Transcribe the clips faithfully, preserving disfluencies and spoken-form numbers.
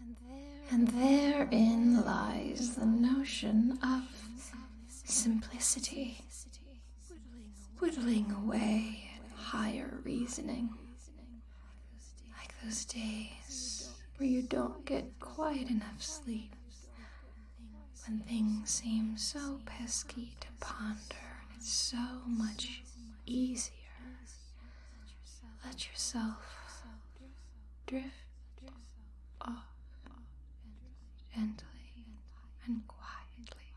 And therein lies the notion of simplicity, whittling away at higher reasoning, like those days where you don't get quite enough sleep, when things seem so pesky to ponder, and it's so much easier. Let yourself drift off gently and quietly.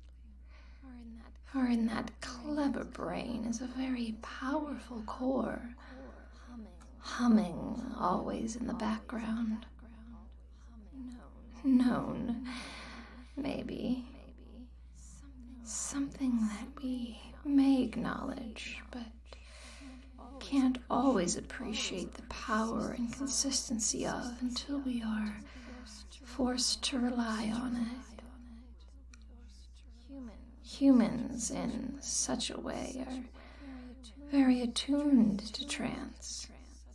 For in that clever brain is a very powerful core, humming always in the background. Known, maybe, something that we may acknowledge, but can't always appreciate the power and consistency of until we are forced to rely on it. Humans, in such a way, are very attuned to trance.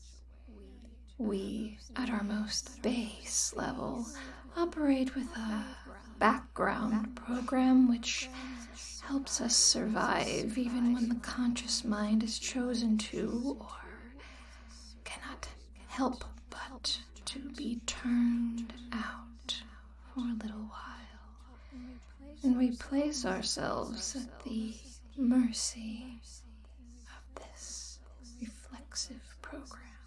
We, at our most base level, operate with a background program which helps us survive even when the conscious mind is chosen to, or cannot help but to be turned out for a little while, and we place ourselves at the mercy of this reflexive program.